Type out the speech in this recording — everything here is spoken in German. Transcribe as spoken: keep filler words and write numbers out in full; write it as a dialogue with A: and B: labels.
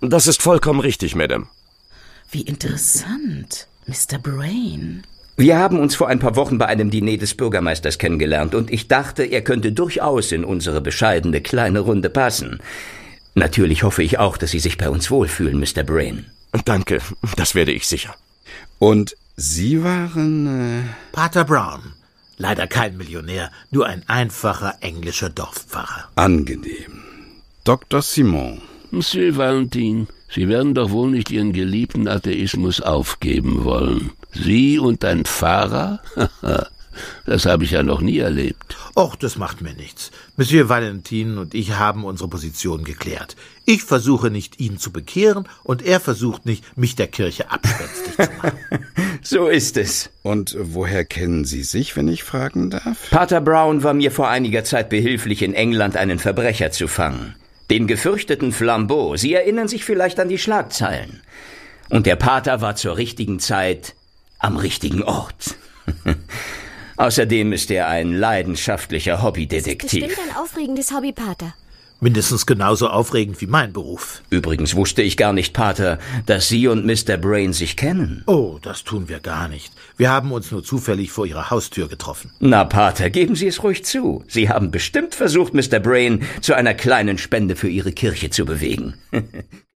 A: Das ist vollkommen richtig, Madame.
B: Wie interessant, Mister Brain.
C: Wir haben uns vor ein paar Wochen bei einem Diner des Bürgermeisters kennengelernt und ich dachte, er könnte durchaus in unsere bescheidene kleine Runde passen. Natürlich hoffe ich auch, dass Sie sich bei uns wohlfühlen, Mister Brain.
A: Danke, das werde ich sicher.
D: Und Sie waren... Äh
E: Pater Brown. Leider kein Millionär, nur ein einfacher englischer Dorfpfarrer.
D: Angenehm. Doktor Simon.
F: Monsieur Valentin, Sie werden doch wohl nicht Ihren geliebten Atheismus aufgeben wollen. Sie und ein Pfarrer? Das habe ich ja noch nie erlebt.
E: Och, das macht mir nichts. Monsieur Valentin und ich haben unsere Position geklärt. Ich versuche nicht, ihn zu bekehren, und er versucht nicht, mich der Kirche abspenstig zu machen.
C: So ist es.
D: Und woher kennen Sie sich, wenn ich fragen darf?
C: Pater Brown war mir vor einiger Zeit behilflich, in England einen Verbrecher zu fangen. Den gefürchteten Flambeau. Sie erinnern sich vielleicht an die Schlagzeilen. Und der Pater war zur richtigen Zeit am richtigen Ort. Außerdem ist er ein leidenschaftlicher Hobbydetektiv.
G: Das ist bestimmt ein aufregendes Hobby, Pater.
E: Mindestens genauso aufregend wie mein Beruf.
C: Übrigens wusste ich gar nicht, Pater, dass Sie und Mister Brain sich kennen.
E: Oh, das tun wir gar nicht. Wir haben uns nur zufällig vor Ihrer Haustür getroffen.
C: Na, Pater, geben Sie es ruhig zu. Sie haben bestimmt versucht, Mister Brain zu einer kleinen Spende für Ihre Kirche zu bewegen.